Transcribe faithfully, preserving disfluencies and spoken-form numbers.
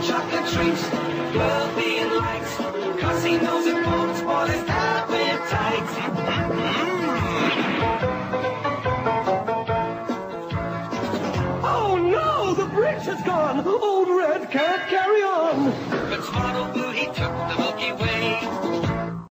chocolate treats, girl being liked, cause he knows it won't spoil his appetite. Oh no, the bridge has gone. Old Red can't carry on.